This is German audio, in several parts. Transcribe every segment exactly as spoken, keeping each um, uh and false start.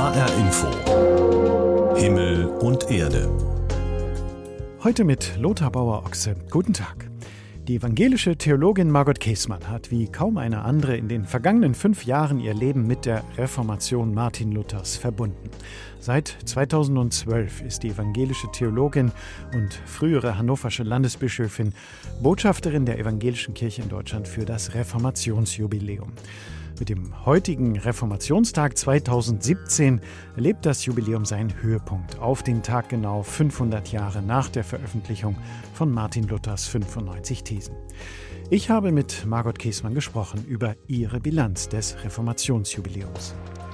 H R Info. Himmel und Erde. Heute mit Lothar Bauer-Ochse. Guten Tag. Die evangelische Theologin Margot Käßmann hat wie kaum eine andere in den vergangenen fünf Jahren ihr Leben mit der Reformation Martin Luthers verbunden. Seit zweitausendzwölf ist die evangelische Theologin und frühere hannoversche Landesbischöfin Botschafterin der evangelischen Kirche in Deutschland für das Reformationsjubiläum. Mit dem heutigen Reformationstag zweitausendsiebzehn erlebt das Jubiläum seinen Höhepunkt auf den Tag genau fünfhundert Jahre nach der Veröffentlichung von Martin Luthers fünfundneunzig Thesen. Ich habe mit Margot Käßmann gesprochen über ihre Bilanz des Reformationsjubiläums.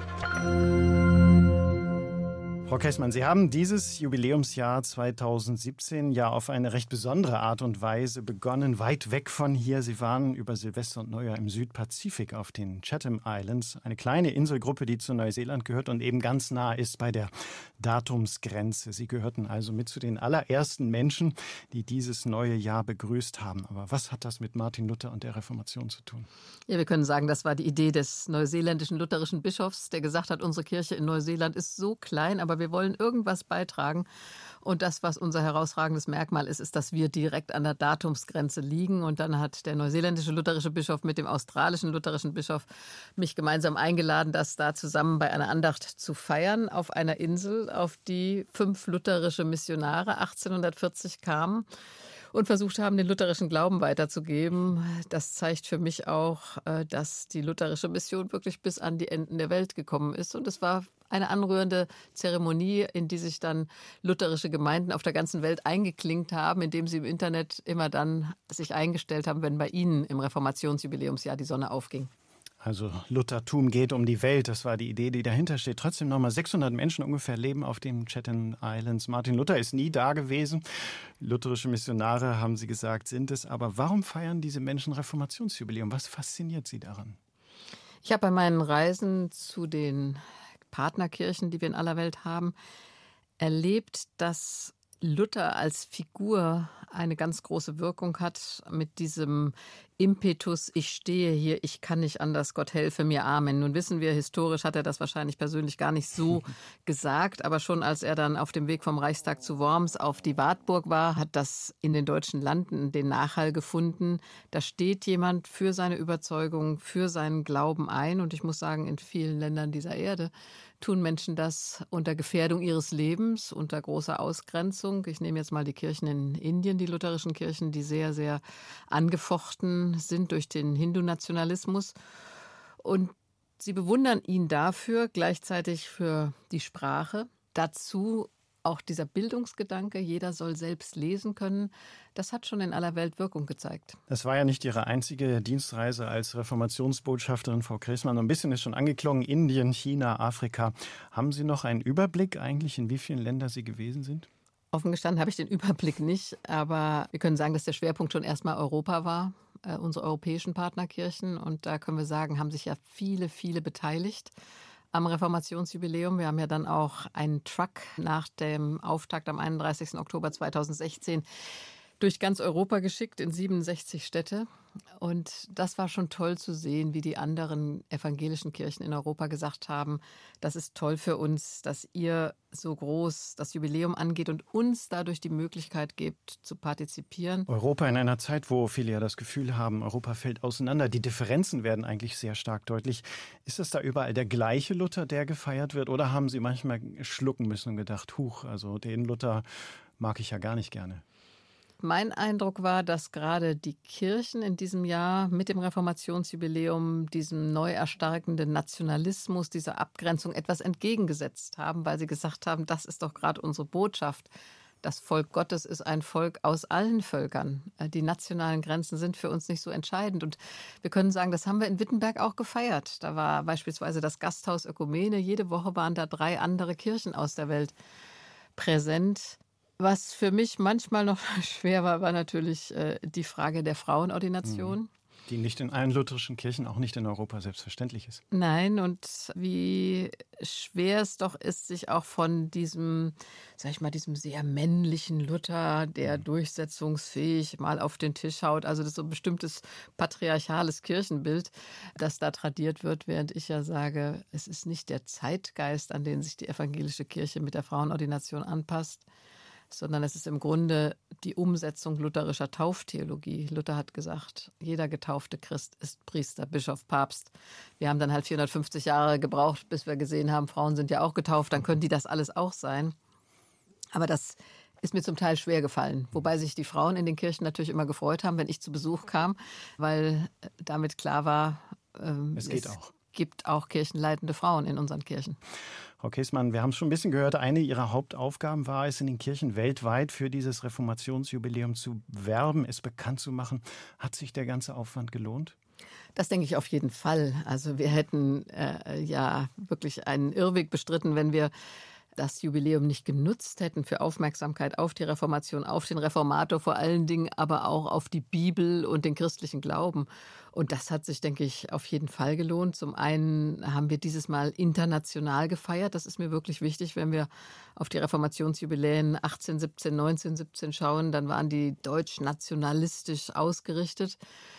Frau Käßmann, Sie haben dieses Jubiläumsjahr zweitausendsiebzehn ja auf eine recht besondere Art und Weise begonnen, weit weg von hier. Sie waren über Silvester und Neujahr im Südpazifik auf den Chatham Islands, eine kleine Inselgruppe, die zu Neuseeland gehört und eben ganz nah ist bei der Datumsgrenze. Sie gehörten also mit zu den allerersten Menschen, die dieses neue Jahr begrüßt haben. Aber was hat das mit Martin Luther und der Reformation zu tun? Ja, wir können sagen, das war die Idee des neuseeländischen lutherischen Bischofs, der gesagt hat, unsere Kirche in Neuseeland ist so klein, aber wir wollen irgendwas beitragen. Und das, was unser herausragendes Merkmal ist, ist, dass wir direkt an der Datumsgrenze liegen. Und dann hat der neuseeländische lutherische Bischof mit dem australischen lutherischen Bischof mich gemeinsam eingeladen, das da zusammen bei einer Andacht zu feiern auf einer Insel, auf die fünf lutherische Missionare achtzehnhundertvierzig kamen und versucht haben, den lutherischen Glauben weiterzugeben. Das zeigt für mich auch, dass die lutherische Mission wirklich bis an die Enden der Welt gekommen ist. Und es war eine anrührende Zeremonie, in die sich dann lutherische Gemeinden auf der ganzen Welt eingeklinkt haben, indem sie im Internet immer dann sich eingestellt haben, wenn bei ihnen im Reformationsjubiläumsjahr die Sonne aufging. Also Luthertum geht um die Welt, das war die Idee, die dahinter steht. Trotzdem nochmal sechshundert Menschen ungefähr leben auf den Chatham Islands. Martin Luther ist nie da gewesen. Lutherische Missionare, haben Sie gesagt, sind es. Aber warum feiern diese Menschen Reformationsjubiläum? Was fasziniert Sie daran? Ich habe bei meinen Reisen zu den Partnerkirchen, die wir in aller Welt haben, erlebt, dass Luther als Figur eine ganz große Wirkung hat mit diesem Impetus, ich stehe hier, ich kann nicht anders, Gott helfe mir, Amen. Nun wissen wir, historisch hat er das wahrscheinlich persönlich gar nicht so gesagt, aber schon als er dann auf dem Weg vom Reichstag zu Worms auf die Wartburg war, hat das in den deutschen Landen den Nachhall gefunden. Da steht jemand für seine Überzeugung, für seinen Glauben ein und ich muss sagen, in vielen Ländern dieser Erde tun Menschen das unter Gefährdung ihres Lebens, unter großer Ausgrenzung. Ich nehme jetzt mal die Kirchen in Indien, die lutherischen Kirchen, die sehr, sehr angefochten sind durch den Hindu-Nationalismus. Und sie bewundern ihn dafür, gleichzeitig für die Sprache. Dazu auch dieser Bildungsgedanke, jeder soll selbst lesen können, das hat schon in aller Welt Wirkung gezeigt. Das war ja nicht Ihre einzige Dienstreise als Reformationsbotschafterin, Frau Käßmann. Ein bisschen ist schon angeklungen, Indien, China, Afrika. Haben Sie noch einen Überblick eigentlich, in wie vielen Ländern Sie gewesen sind? Offen gestanden habe ich den Überblick nicht, aber wir können sagen, dass der Schwerpunkt schon erstmal Europa war, äh, unsere europäischen Partnerkirchen. Und da können wir sagen, haben sich ja viele, viele beteiligt am Reformationsjubiläum. Wir haben ja dann auch einen Truck nach dem Auftakt am einunddreißigsten Oktober zweitausendsechzehn durch ganz Europa geschickt in siebenundsechzig Städte. Und das war schon toll zu sehen, wie die anderen evangelischen Kirchen in Europa gesagt haben, das ist toll für uns, dass ihr so groß das Jubiläum angeht und uns dadurch die Möglichkeit gibt, zu partizipieren. Europa in einer Zeit, wo viele ja das Gefühl haben, Europa fällt auseinander. Die Differenzen werden eigentlich sehr stark deutlich. Ist das da überall der gleiche Luther, der gefeiert wird? Oder haben Sie manchmal schlucken müssen und gedacht, huch, also den Luther mag ich ja gar nicht gerne? Mein Eindruck war, dass gerade die Kirchen in diesem Jahr mit dem Reformationsjubiläum diesem neu erstarkenden Nationalismus, dieser Abgrenzung etwas entgegengesetzt haben, weil sie gesagt haben, das ist doch gerade unsere Botschaft. Das Volk Gottes ist ein Volk aus allen Völkern. Die nationalen Grenzen sind für uns nicht so entscheidend. Und wir können sagen, das haben wir in Wittenberg auch gefeiert. Da war beispielsweise das Gasthaus Ökumene. Jede Woche waren da drei andere Kirchen aus der Welt präsent. Was für mich manchmal noch schwer war, war natürlich äh, die Frage der Frauenordination. Mhm. Die nicht in allen lutherischen Kirchen, auch nicht in Europa selbstverständlich ist. Nein, und wie schwer es doch ist, sich auch von diesem, sag ich mal, diesem sehr männlichen Luther, der durchsetzungsfähig mal auf den Tisch haut, also das ist so ein bestimmtes patriarchales Kirchenbild, das da tradiert wird, während ich ja sage, es ist nicht der Zeitgeist, an den sich die evangelische Kirche mit der Frauenordination anpasst, sondern es ist im Grunde die Umsetzung lutherischer Tauftheologie. Luther hat gesagt, jeder getaufte Christ ist Priester, Bischof, Papst. Wir haben dann halt vierhundertfünfzig Jahre gebraucht, bis wir gesehen haben, Frauen sind ja auch getauft, dann können die das alles auch sein. Aber das ist mir zum Teil schwer gefallen, wobei sich die Frauen in den Kirchen natürlich immer gefreut haben, wenn ich zu Besuch kam, weil damit klar war, ähm, es geht auch. gibt auch kirchenleitende Frauen in unseren Kirchen. Frau Käßmann, wir haben es schon ein bisschen gehört, eine Ihrer Hauptaufgaben war es, in den Kirchen weltweit für dieses Reformationsjubiläum zu werben, es bekannt zu machen. Hat sich der ganze Aufwand gelohnt? Das denke ich auf jeden Fall. Also wir hätten äh, ja wirklich einen Irrweg bestritten, wenn wir das Jubiläum nicht genutzt hätten für Aufmerksamkeit auf die Reformation, auf den Reformator vor allen Dingen, aber auch auf die Bibel und den christlichen Glauben. Und das hat sich, denke ich, auf jeden Fall gelohnt. Zum einen haben wir dieses Mal international gefeiert. Das ist mir wirklich wichtig, wenn wir auf die Reformationsjubiläen achtzehn siebzehn, neunzehn siebzehn schauen, dann waren die deutsch-nationalistisch ausgerichtet.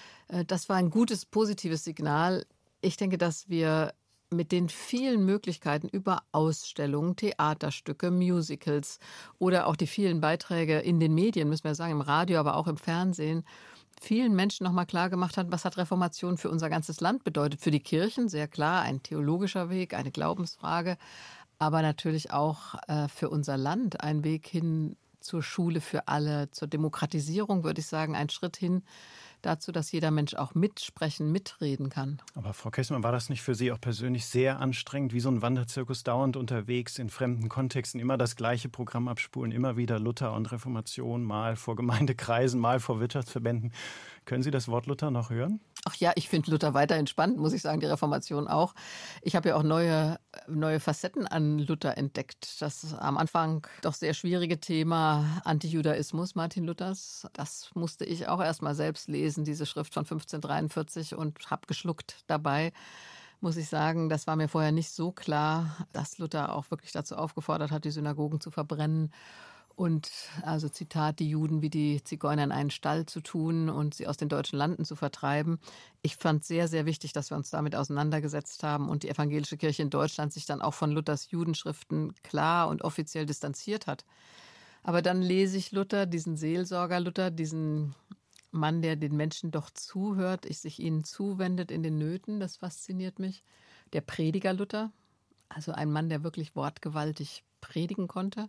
Das war ein gutes, positives Signal. Ich denke, dass wir mit den vielen Möglichkeiten über Ausstellungen, Theaterstücke, Musicals oder auch die vielen Beiträge in den Medien, müssen wir sagen, im Radio, aber auch im Fernsehen, vielen Menschen nochmal klar gemacht hat, was hat Reformation für unser ganzes Land bedeutet. Für die Kirchen, sehr klar, ein theologischer Weg, eine Glaubensfrage, aber natürlich auch äh, für unser Land ein Weg hin zur Schule für alle, zur Demokratisierung, würde ich sagen, ein Schritt hin dazu, dass jeder Mensch auch mitsprechen, mitreden kann. Aber Frau Käßmann, war das nicht für Sie auch persönlich sehr anstrengend, wie so ein Wanderzirkus dauernd unterwegs, in fremden Kontexten, immer das gleiche Programm abspulen, immer wieder Luther und Reformation, mal vor Gemeindekreisen, mal vor Wirtschaftsverbänden. Können Sie das Wort Luther noch hören? Ach ja, ich finde Luther weiterhin spannend, muss ich sagen, die Reformation auch. Ich habe ja auch neue, neue Facetten an Luther entdeckt. Das am Anfang doch sehr schwierige Thema Antijudaismus Martin Luthers, das musste ich auch erst mal selbst lesen, diese Schrift von fünfzehnhundertdreiundvierzig, und habe geschluckt dabei. Muss ich sagen, das war mir vorher nicht so klar, dass Luther auch wirklich dazu aufgefordert hat, die Synagogen zu verbrennen. Und also Zitat, die Juden wie die Zigeuner in einen Stall zu tun und sie aus den deutschen Landen zu vertreiben. Ich fand sehr, sehr wichtig, dass wir uns damit auseinandergesetzt haben und die evangelische Kirche in Deutschland sich dann auch von Luthers Judenschriften klar und offiziell distanziert hat. Aber dann lese ich Luther, diesen Seelsorger Luther, diesen Mann, der den Menschen doch zuhört, ich sich ihnen zuwendet in den Nöten, das fasziniert mich. Der Prediger Luther, also ein Mann, der wirklich wortgewaltig predigen konnte.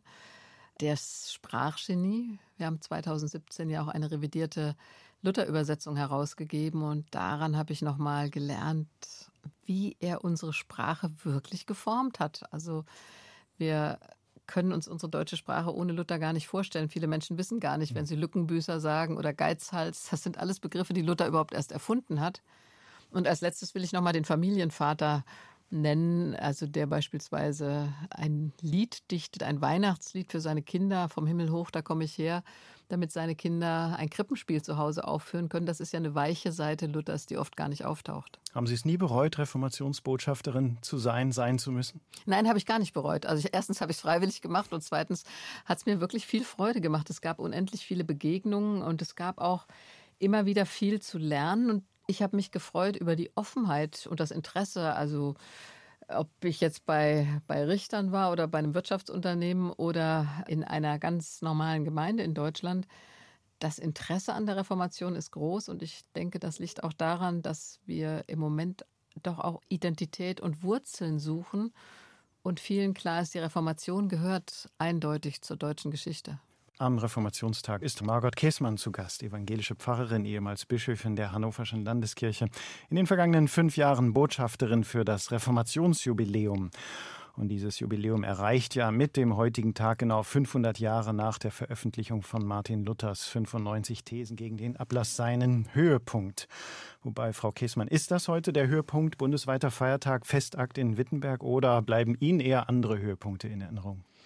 Das Sprachgenie. Wir haben zweitausendsiebzehn ja auch eine revidierte Luther-Übersetzung herausgegeben und daran habe ich nochmal gelernt, wie er unsere Sprache wirklich geformt hat. Also wir können uns unsere deutsche Sprache ohne Luther gar nicht vorstellen. Viele Menschen wissen gar nicht, wenn sie Lückenbüßer sagen oder Geizhals, das sind alles Begriffe, die Luther überhaupt erst erfunden hat. Und als letztes will ich nochmal den Familienvater nennen, also der beispielsweise ein Lied dichtet, ein Weihnachtslied für seine Kinder, vom Himmel hoch, da komme ich her, damit seine Kinder ein Krippenspiel zu Hause aufführen können. Das ist ja eine weiche Seite Luthers, die oft gar nicht auftaucht. Haben Sie es nie bereut, Reformationsbotschafterin zu sein, sein zu müssen? Nein, habe ich gar nicht bereut. Also ich, erstens habe ich es freiwillig gemacht und zweitens hat es mir wirklich viel Freude gemacht. Es gab unendlich viele Begegnungen und es gab auch immer wieder viel zu lernen und ich habe mich gefreut über die Offenheit und das Interesse, also ob ich jetzt bei, bei Richtern war oder bei einem Wirtschaftsunternehmen oder in einer ganz normalen Gemeinde in Deutschland. Das Interesse an der Reformation ist groß und ich denke, das liegt auch daran, dass wir im Moment doch auch Identität und Wurzeln suchen und vielen klar ist, die Reformation gehört eindeutig zur deutschen Geschichte. Am Reformationstag ist Margot Käßmann zu Gast, evangelische Pfarrerin, ehemals Bischöfin der Hannoverschen Landeskirche, in den vergangenen fünf Jahren Botschafterin für das Reformationsjubiläum. Und dieses Jubiläum erreicht ja mit dem heutigen Tag genau fünfhundert Jahre nach der Veröffentlichung von Martin Luthers fünfundneunzig Thesen gegen den Ablass seinen Höhepunkt. Wobei, Frau Käßmann, ist das heute der Höhepunkt, bundesweiter Feiertag, Festakt in Wittenberg, oder bleiben Ihnen eher andere Höhepunkte in Erinnerung?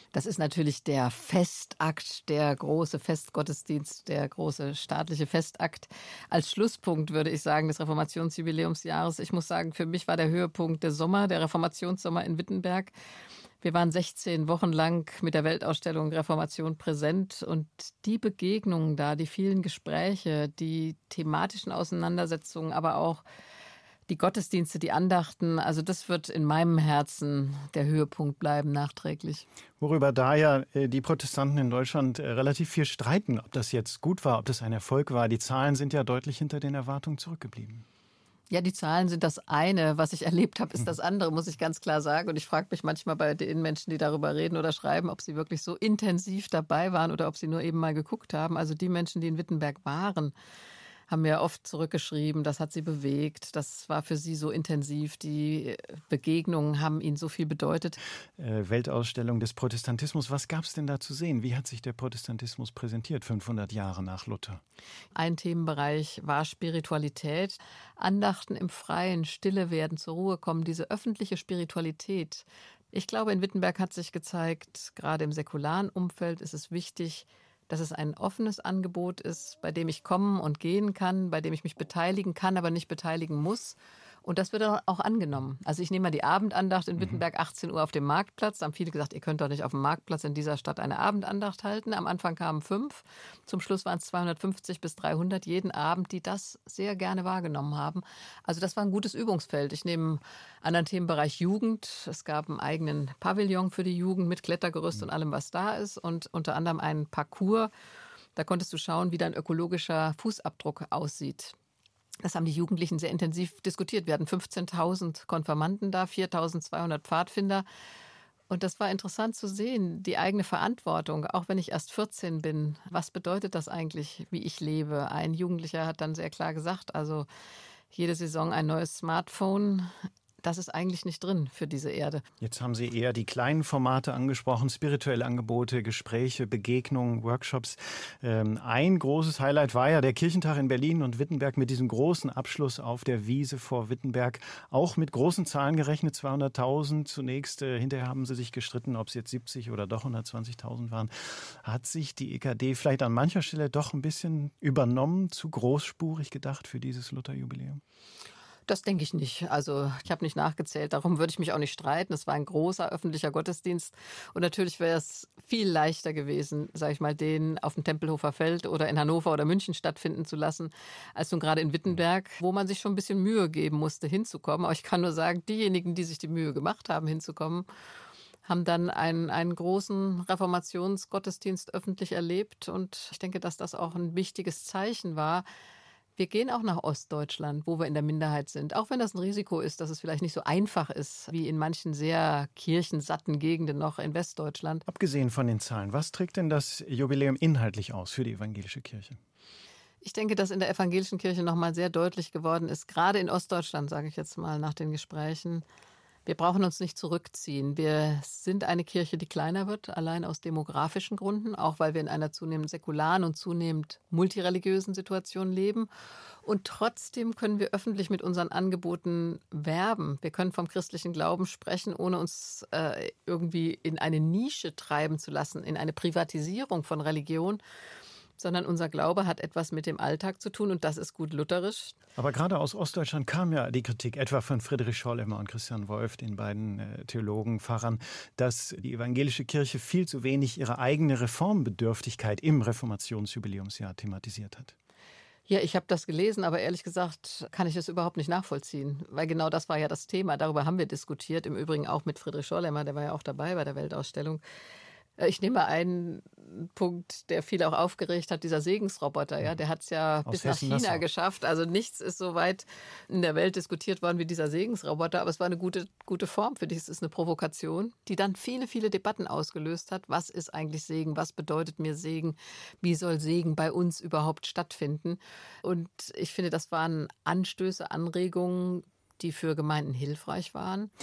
Das ist natürlich der Festakt, der große Festgottesdienst, der große staatliche Festakt. Als Schlusspunkt würde ich sagen, des Reformationsjubiläumsjahres. Ich muss sagen, für mich war der Höhepunkt der Sommer, der Reformationssommer in Wittenberg. Wir waren sechzehn Wochen lang mit der Weltausstellung Reformation präsent und die Begegnungen da, die vielen Gespräche, die thematischen Auseinandersetzungen, aber auch die Gottesdienste, die Andachten, also das wird in meinem Herzen der Höhepunkt bleiben, nachträglich. Worüber da ja die Protestanten in Deutschland relativ viel streiten, ob das jetzt gut war, ob das ein Erfolg war. Die Zahlen sind ja deutlich hinter den Erwartungen zurückgeblieben. Ja, die Zahlen sind das eine. Was ich erlebt habe, ist das andere, muss ich ganz klar sagen. Und ich frage mich manchmal bei den Menschen, die darüber reden oder schreiben, ob sie wirklich so intensiv dabei waren oder ob sie nur eben mal geguckt haben. Also die Menschen, die in Wittenberg waren, haben mir oft zurückgeschrieben, das hat sie bewegt, das war für sie so intensiv, die Begegnungen haben ihnen so viel bedeutet. Äh, Weltausstellung des Protestantismus, was gab es denn da zu sehen? Wie hat sich der Protestantismus präsentiert, fünfhundert Jahre nach Luther? Ein Themenbereich war Spiritualität, Andachten im Freien, Stille werden, zur Ruhe kommen, diese öffentliche Spiritualität. Ich glaube, in Wittenberg hat sich gezeigt, gerade im säkularen Umfeld ist es wichtig, dass es ein offenes Angebot ist, bei dem ich kommen und gehen kann, bei dem ich mich beteiligen kann, aber nicht beteiligen muss. Und das wird auch angenommen. Also ich nehme mal die Abendandacht in Wittenberg, achtzehn Uhr auf dem Marktplatz. Da haben viele gesagt, ihr könnt doch nicht auf dem Marktplatz in dieser Stadt eine Abendandacht halten. Am Anfang kamen fünf, zum Schluss waren es zweihundertfünfzig bis dreihundert jeden Abend, die das sehr gerne wahrgenommen haben. Also das war ein gutes Übungsfeld. Ich nehme einen anderen Themenbereich Jugend. Es gab einen eigenen Pavillon für die Jugend mit Klettergerüst und allem, was da ist. Und unter anderem einen Parcours. Da konntest du schauen, wie dein ökologischer Fußabdruck aussieht. Das haben die Jugendlichen sehr intensiv diskutiert. Wir hatten fünfzehntausend Konfirmanden da, viertausendzweihundert Pfadfinder. Und das war interessant zu sehen, die eigene Verantwortung, auch wenn ich erst vierzehn bin. Was bedeutet das eigentlich, wie ich lebe? Ein Jugendlicher hat dann sehr klar gesagt, also jede Saison ein neues Smartphone. Das ist eigentlich nicht drin für diese Erde. Jetzt haben Sie eher die kleinen Formate angesprochen, spirituelle Angebote, Gespräche, Begegnungen, Workshops. Ähm, ein großes Highlight war ja der Kirchentag in Berlin und Wittenberg mit diesem großen Abschluss auf der Wiese vor Wittenberg. Auch mit großen Zahlen gerechnet, zweihunderttausend zunächst. Äh, hinterher haben Sie sich gestritten, ob es jetzt siebzig oder doch hundertzwanzigtausend waren. Hat sich die E K D vielleicht an mancher Stelle doch ein bisschen übernommen, zu großspurig gedacht für dieses Lutherjubiläum? Das denke ich nicht. Also ich habe nicht nachgezählt, darum würde ich mich auch nicht streiten. Es war ein großer öffentlicher Gottesdienst und natürlich wäre es viel leichter gewesen, sage ich mal, den auf dem Tempelhofer Feld oder in Hannover oder München stattfinden zu lassen, als nun gerade in Wittenberg, wo man sich schon ein bisschen Mühe geben musste, hinzukommen. Aber ich kann nur sagen, diejenigen, die sich die Mühe gemacht haben, hinzukommen, haben dann einen, einen großen Reformationsgottesdienst öffentlich erlebt und ich denke, dass das auch ein wichtiges Zeichen war. Wir gehen auch nach Ostdeutschland, wo wir in der Minderheit sind. Auch wenn das ein Risiko ist, dass es vielleicht nicht so einfach ist, wie in manchen sehr kirchensatten Gegenden noch in Westdeutschland. Abgesehen von den Zahlen, was trägt denn das Jubiläum inhaltlich aus für die evangelische Kirche? Ich denke, dass in der evangelischen Kirche nochmal sehr deutlich geworden ist, gerade in Ostdeutschland, sage ich jetzt mal nach den Gesprächen, wir brauchen uns nicht zurückziehen. Wir sind eine Kirche, die kleiner wird, allein aus demografischen Gründen, auch weil wir in einer zunehmend säkularen und zunehmend multireligiösen Situation leben. Und trotzdem können wir öffentlich mit unseren Angeboten werben. Wir können vom christlichen Glauben sprechen, ohne uns äh, irgendwie in eine Nische treiben zu lassen, in eine Privatisierung von Religion, sondern unser Glaube hat etwas mit dem Alltag zu tun und das ist gut lutherisch. Aber gerade aus Ostdeutschland kam ja die Kritik, etwa von Friedrich Schollemer und Christian Wolff, den beiden äh, Theologen, Pfarrern, dass die evangelische Kirche viel zu wenig ihre eigene Reformbedürftigkeit im Reformationsjubiläumsjahr thematisiert hat. Ja, ich habe das gelesen, aber ehrlich gesagt kann ich das überhaupt nicht nachvollziehen, weil genau das war ja das Thema. Darüber haben wir diskutiert, im Übrigen auch mit Friedrich Schollemer, der war ja auch dabei bei der Weltausstellung. Ich nehme einen Punkt, der viel auch aufgeregt hat, dieser Segensroboter. Ja, der hat es ja Aus bis nach Hessen-Nassau China geschafft. Also nichts ist so weit in der Welt diskutiert worden wie dieser Segensroboter. Aber es war eine gute, gute Form für dich. Es ist eine Provokation, die dann viele, viele Debatten ausgelöst hat. Was ist eigentlich Segen? Was bedeutet mir Segen? Wie soll Segen bei uns überhaupt stattfinden? Und ich finde, das waren Anstöße, Anregungen, die für Gemeinden hilfreich waren.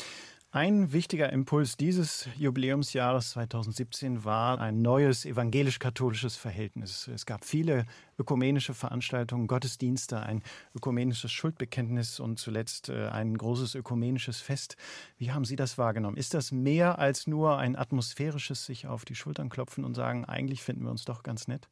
Ein wichtiger Impuls dieses Jubiläumsjahres zweitausendsiebzehn war ein neues evangelisch-katholisches Verhältnis. Es gab viele ökumenische Veranstaltungen, Gottesdienste, ein ökumenisches Schuldbekenntnis und zuletzt ein großes ökumenisches Fest. Wie haben Sie das wahrgenommen? Ist das mehr als nur ein atmosphärisches sich auf die Schultern klopfen und sagen, eigentlich finden wir uns doch ganz nett?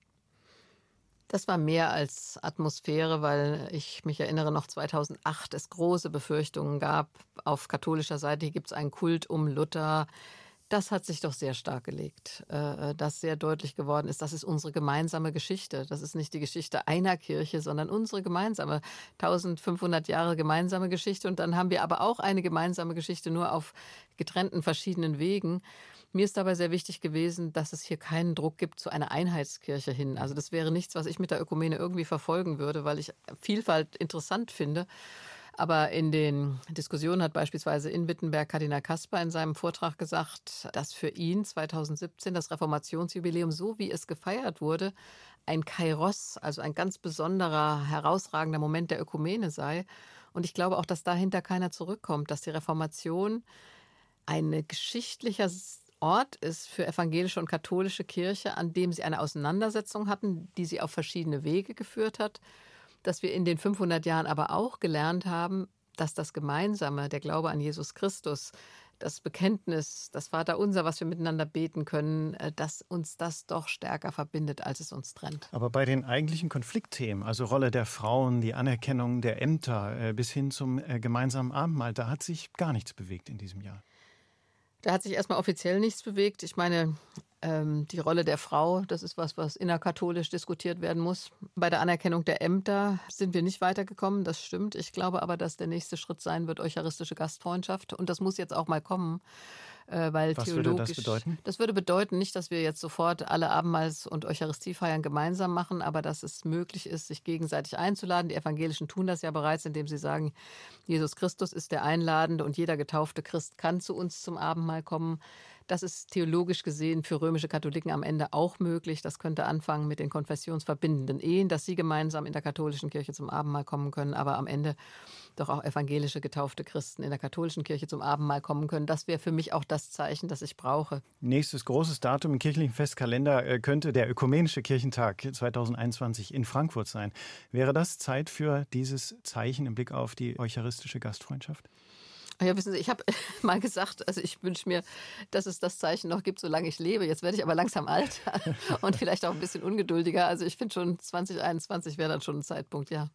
Das war mehr als Atmosphäre, weil ich mich erinnere, noch zweitausendacht es große Befürchtungen gab. Auf katholischer Seite gibt es einen Kult um Luther. Das hat sich doch sehr stark gelegt, dass sehr deutlich geworden ist, das ist unsere gemeinsame Geschichte. Das ist nicht die Geschichte einer Kirche, sondern unsere gemeinsame, eintausendfünfhundert Jahre gemeinsame Geschichte. Und dann haben wir aber auch eine gemeinsame Geschichte, nur auf getrennten verschiedenen Wegen. Mir ist dabei sehr wichtig gewesen, dass es hier keinen Druck gibt zu einer Einheitskirche hin. Also das wäre nichts, was ich mit der Ökumene irgendwie verfolgen würde, weil ich Vielfalt interessant finde. Aber in den Diskussionen hat beispielsweise in Wittenberg Kardinal Kasper in seinem Vortrag gesagt, dass für ihn zweitausendsiebzehn das Reformationsjubiläum, so wie es gefeiert wurde, ein Kairos, also ein ganz besonderer, herausragender Moment der Ökumene sei. Und ich glaube auch, dass dahinter keiner zurückkommt, dass die Reformation ein geschichtlicher Ort ist für evangelische und katholische Kirche, an dem sie eine Auseinandersetzung hatten, die sie auf verschiedene Wege geführt hat. Dass wir in den fünfhundert Jahren aber auch gelernt haben, dass das Gemeinsame, der Glaube an Jesus Christus, das Bekenntnis, das Vaterunser, was wir miteinander beten können, dass uns das doch stärker verbindet, als es uns trennt. Aber bei den eigentlichen Konfliktthemen, also Rolle der Frauen, die Anerkennung der Ämter bis hin zum gemeinsamen Abendmahl, da hat sich gar nichts bewegt in diesem Jahr. Da hat sich erstmal offiziell nichts bewegt. Ich meine, ähm, die Rolle der Frau, das ist was, was innerkatholisch diskutiert werden muss. Bei der Anerkennung der Ämter sind wir nicht weitergekommen, das stimmt. Ich glaube aber, dass der nächste Schritt sein wird, eucharistische Gastfreundschaft. Und das muss jetzt auch mal kommen. Weil Was theologisch, würde das bedeuten? Das würde bedeuten, nicht, dass wir jetzt sofort alle Abendmahls- und Eucharistiefeiern gemeinsam machen, aber dass es möglich ist, sich gegenseitig einzuladen. Die Evangelischen tun das ja bereits, indem sie sagen, Jesus Christus ist der Einladende und jeder getaufte Christ kann zu uns zum Abendmahl kommen. Das ist theologisch gesehen für römische Katholiken am Ende auch möglich. Das könnte anfangen mit den konfessionsverbindenden Ehen, dass sie gemeinsam in der katholischen Kirche zum Abendmahl kommen können, aber am Ende doch auch evangelische getaufte Christen in der katholischen Kirche zum Abendmahl kommen können. Das wäre für mich auch das Zeichen, das ich brauche. Nächstes großes Datum im kirchlichen Festkalender könnte der Ökumenische Kirchentag zweitausendeinundzwanzig in Frankfurt sein. Wäre das Zeit für dieses Zeichen im Blick auf die eucharistische Gastfreundschaft? Ja, wissen Sie, ich habe mal gesagt, also ich wünsche mir, dass es das Zeichen noch gibt, solange ich lebe. Jetzt werde ich aber langsam alt und vielleicht auch ein bisschen ungeduldiger. Also ich finde schon, zwanzig einundzwanzig wäre dann schon ein Zeitpunkt, ja.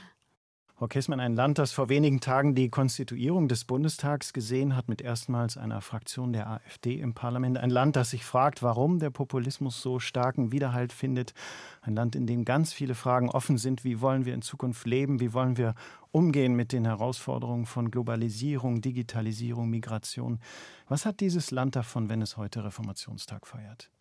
Frau Kessmann, ein Land, das vor wenigen Tagen die Konstituierung des Bundestags gesehen hat, mit erstmals einer Fraktion der AfD im Parlament. Ein Land, das sich fragt, warum der Populismus so starken Widerhalt findet. Ein Land, in dem ganz viele Fragen offen sind. Wie wollen wir in Zukunft leben? Wie wollen wir umgehen mit den Herausforderungen von Globalisierung, Digitalisierung, Migration? Was hat dieses Land davon, wenn es heute Reformationstag feiert?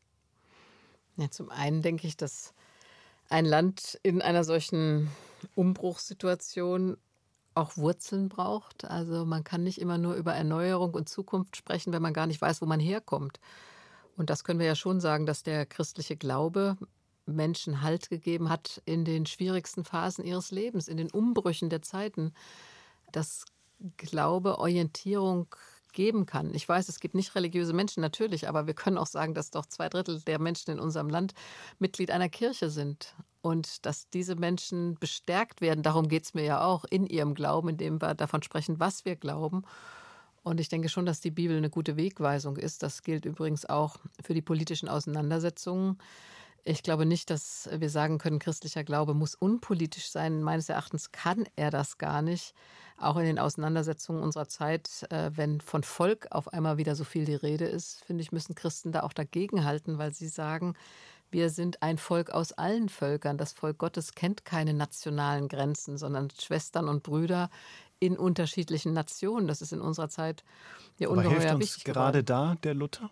Ja, zum einen denke ich, dass ein Land in einer solchen Umbruchssituation auch Wurzeln braucht. Also man kann nicht immer nur über Erneuerung und Zukunft sprechen, wenn man gar nicht weiß, wo man herkommt. Und das können wir ja schon sagen, dass der christliche Glaube Menschen Halt gegeben hat in den schwierigsten Phasen ihres Lebens, in den Umbrüchen der Zeiten. Dass Glaube Orientierung geben kann. Ich weiß, es gibt nicht religiöse Menschen, natürlich, aber wir können auch sagen, dass doch zwei Drittel der Menschen in unserem Land Mitglied einer Kirche sind. Und dass diese Menschen bestärkt werden, darum geht es mir ja auch, in ihrem Glauben, indem wir davon sprechen, was wir glauben. Und ich denke schon, dass die Bibel eine gute Wegweisung ist. Das gilt übrigens auch für die politischen Auseinandersetzungen. Ich glaube nicht, dass wir sagen können, christlicher Glaube muss unpolitisch sein. Meines Erachtens kann er das gar nicht. Auch in den Auseinandersetzungen unserer Zeit, wenn von Volk auf einmal wieder so viel die Rede ist, finde ich, müssen Christen da auch dagegenhalten, weil sie sagen, wir sind ein Volk aus allen Völkern. Das Volk Gottes kennt keine nationalen Grenzen, sondern Schwestern und Brüder in unterschiedlichen Nationen. Das ist in unserer Zeit ja ungeheuer wichtig. Aber hilft uns gerade da der Luther?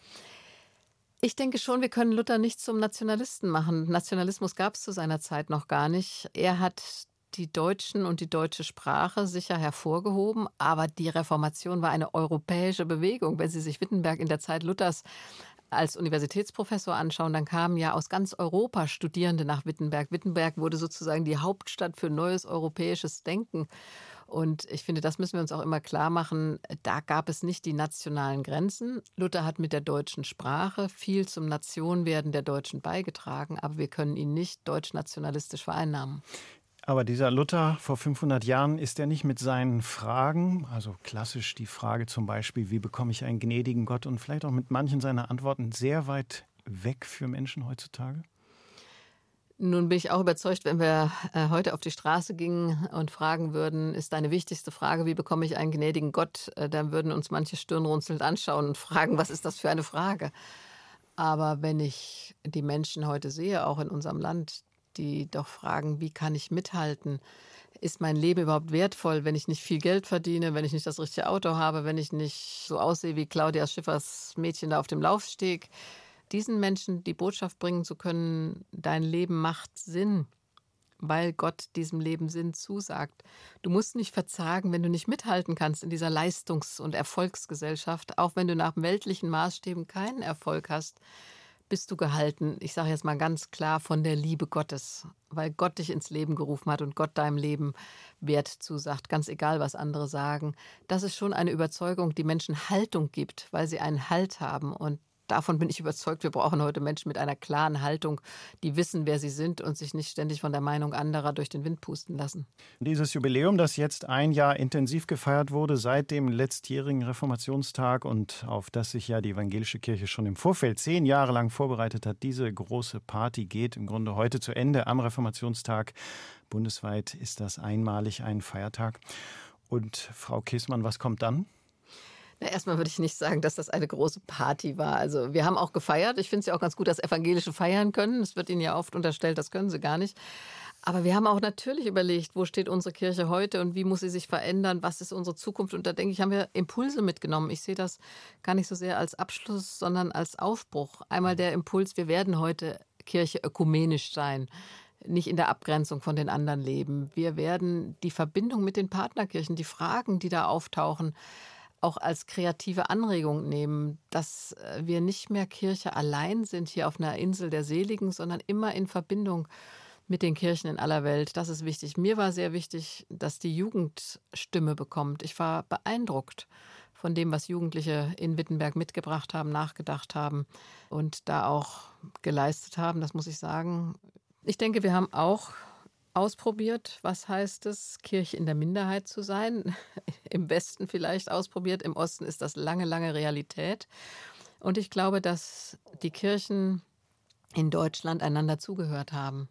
Ich denke schon, wir können Luther nicht zum Nationalisten machen. Nationalismus gab es zu seiner Zeit noch gar nicht. Er hat die Deutschen und die deutsche Sprache sicher hervorgehoben, aber die Reformation war eine europäische Bewegung. Wenn Sie sich Wittenberg in der Zeit Luthers als Universitätsprofessor anschauen, dann kamen ja aus ganz Europa Studierende nach Wittenberg. Wittenberg wurde sozusagen die Hauptstadt für neues europäisches Denken. Und ich finde, das müssen wir uns auch immer klar machen. Da gab es nicht die nationalen Grenzen. Luther hat mit der deutschen Sprache viel zum Nationwerden der Deutschen beigetragen, aber wir können ihn nicht deutsch-nationalistisch vereinnahmen. Aber dieser Luther vor fünfhundert Jahren, ist er nicht mit seinen Fragen, also klassisch die Frage zum Beispiel, wie bekomme ich einen gnädigen Gott, und vielleicht auch mit manchen seiner Antworten sehr weit weg für Menschen heutzutage? Nun bin ich auch überzeugt, wenn wir äh, heute auf die Straße gingen und fragen würden, ist deine wichtigste Frage, wie bekomme ich einen gnädigen Gott, äh, dann würden uns manche stirnrunzelnd anschauen und fragen, was ist das für eine Frage? Aber wenn ich die Menschen heute sehe, auch in unserem Land, die doch fragen, wie kann ich mithalten? Ist mein Leben überhaupt wertvoll, wenn ich nicht viel Geld verdiene, wenn ich nicht das richtige Auto habe, wenn ich nicht so aussehe wie Claudia Schiffers Mädchen da auf dem Laufsteg? Diesen Menschen die Botschaft bringen zu können, dein Leben macht Sinn, weil Gott diesem Leben Sinn zusagt. Du musst nicht verzagen, wenn du nicht mithalten kannst in dieser Leistungs- und Erfolgsgesellschaft, auch wenn du nach weltlichen Maßstäben keinen Erfolg hast. Bist du gehalten, ich sage jetzt mal ganz klar, von der Liebe Gottes, weil Gott dich ins Leben gerufen hat und Gott deinem Leben Wert zusagt, ganz egal, was andere sagen. Das ist schon eine Überzeugung, die Menschen Haltung gibt, weil sie einen Halt haben, und davon bin ich überzeugt, wir brauchen heute Menschen mit einer klaren Haltung, die wissen, wer sie sind und sich nicht ständig von der Meinung anderer durch den Wind pusten lassen. Dieses Jubiläum, das jetzt ein Jahr intensiv gefeiert wurde, seit dem letztjährigen Reformationstag und auf das sich ja die evangelische Kirche schon im Vorfeld zehn Jahre lang vorbereitet hat, diese große Party geht im Grunde heute zu Ende am Reformationstag. Bundesweit ist das einmalig ein Feiertag. Und Frau Kesmann, was kommt dann? Na, erstmal würde ich nicht sagen, dass das eine große Party war. Also wir haben auch gefeiert. Ich finde es ja auch ganz gut, dass Evangelische feiern können. Es wird ihnen ja oft unterstellt, das können sie gar nicht. Aber wir haben auch natürlich überlegt, wo steht unsere Kirche heute und wie muss sie sich verändern, was ist unsere Zukunft. Und da denke ich, haben wir Impulse mitgenommen. Ich sehe das gar nicht so sehr als Abschluss, sondern als Aufbruch. Einmal der Impuls, wir werden heute Kirche ökumenisch sein, nicht in der Abgrenzung von den anderen leben. Wir werden die Verbindung mit den Partnerkirchen, die Fragen, die da auftauchen, auch als kreative Anregung nehmen, dass wir nicht mehr Kirche allein sind hier auf einer Insel der Seligen, sondern immer in Verbindung mit den Kirchen in aller Welt. Das ist wichtig. Mir war sehr wichtig, dass die Jugend Stimme bekommt. Ich war beeindruckt von dem, was Jugendliche in Wittenberg mitgebracht haben, nachgedacht haben und da auch geleistet haben. Das muss ich sagen. Ich denke, wir haben auch ausprobiert, was heißt es, Kirche in der Minderheit zu sein. Im Westen vielleicht ausprobiert, im Osten ist das lange, lange Realität. Und ich glaube, dass die Kirchen in Deutschland einander zugehört haben.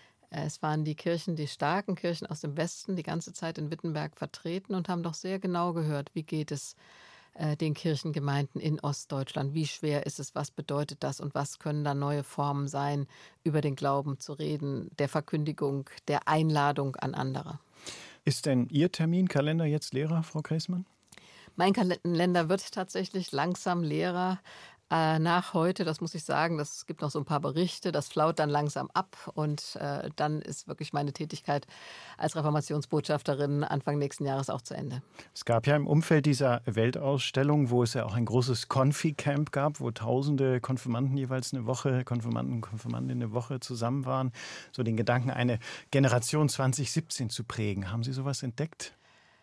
Es waren die Kirchen, die starken Kirchen aus dem Westen, die ganze Zeit in Wittenberg vertreten und haben doch sehr genau gehört, wie geht es den Kirchengemeinden in Ostdeutschland. Wie schwer ist es, was bedeutet das und was können da neue Formen sein, über den Glauben zu reden, der Verkündigung, der Einladung an andere. Ist denn Ihr Terminkalender jetzt leerer, Frau Kesmann? Mein Kalender wird tatsächlich langsam leerer. Äh, nach heute, das muss ich sagen, es gibt noch so ein paar Berichte, das flaut dann langsam ab und äh, dann ist wirklich meine Tätigkeit als Reformationsbotschafterin Anfang nächsten Jahres auch zu Ende. Es gab ja im Umfeld dieser Weltausstellung, wo es ja auch ein großes Konfi-Camp gab, wo tausende Konfirmanden jeweils eine Woche, Konfirmanden und Konfirmandinnen eine Woche zusammen waren, so den Gedanken, eine Generation zwanzig siebzehn zu prägen. Haben Sie sowas entdeckt?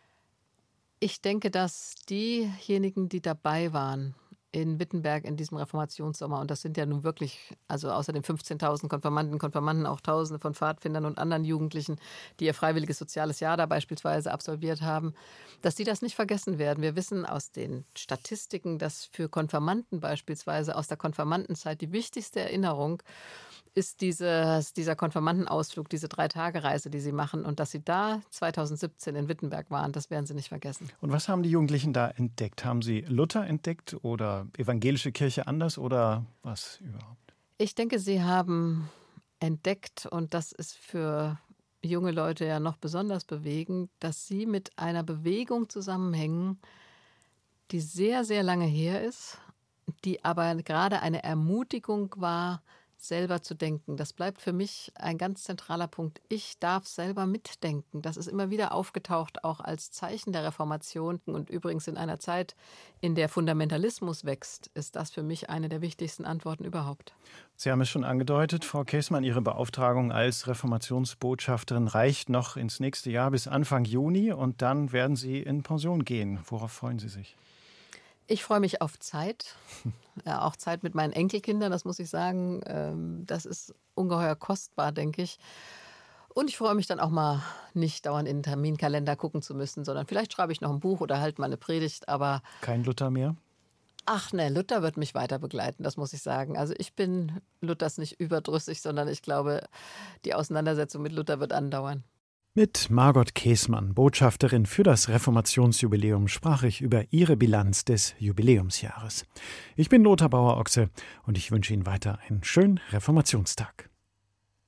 Ich denke, dass diejenigen, die dabei waren, in Wittenberg in diesem Reformationssommer, und das sind ja nun wirklich, also außer den fünfzehntausend Konfirmanden, Konfirmanden auch Tausende von Pfadfindern und anderen Jugendlichen, die ihr freiwilliges soziales Jahr da beispielsweise absolviert haben, dass die das nicht vergessen werden. Wir wissen aus den Statistiken, dass für Konfirmanden beispielsweise aus der Konfirmandenzeit die wichtigste Erinnerung ist dieses, dieser Konfirmandenausflug, diese Drei-Tage-Reise, die sie machen. Und dass sie da zweitausendsiebzehn in Wittenberg waren, das werden sie nicht vergessen. Und was haben die Jugendlichen da entdeckt? Haben sie Luther entdeckt oder evangelische Kirche anders oder was überhaupt? Ich denke, sie haben entdeckt, und das ist für junge Leute ja noch besonders bewegend, dass sie mit einer Bewegung zusammenhängen, die sehr, sehr lange her ist, die aber gerade eine Ermutigung war, selber zu denken. Das bleibt für mich ein ganz zentraler Punkt. Ich darf selber mitdenken. Das ist immer wieder aufgetaucht, auch als Zeichen der Reformation. Und übrigens in einer Zeit, in der Fundamentalismus wächst, ist das für mich eine der wichtigsten Antworten überhaupt. Sie haben es schon angedeutet, Frau Käßmann, Ihre Beauftragung als Reformationsbotschafterin reicht noch ins nächste Jahr bis Anfang Juni und dann werden Sie in Pension gehen. Worauf freuen Sie sich? Ich freue mich auf Zeit, ja, auch Zeit mit meinen Enkelkindern, das muss ich sagen. Das ist ungeheuer kostbar, denke ich. Und ich freue mich dann auch mal, nicht dauernd in den Terminkalender gucken zu müssen, sondern vielleicht schreibe ich noch ein Buch oder halt mal eine Predigt. Aber kein Luther mehr? Ach ne, Luther wird mich weiter begleiten, das muss ich sagen. Also ich bin Luthers nicht überdrüssig, sondern ich glaube, die Auseinandersetzung mit Luther wird andauern. Mit Margot Käßmann, Botschafterin für das Reformationsjubiläum, sprach ich über ihre Bilanz des Jubiläumsjahres. Ich bin Lothar Bauer-Ochse und ich wünsche Ihnen weiter einen schönen Reformationstag.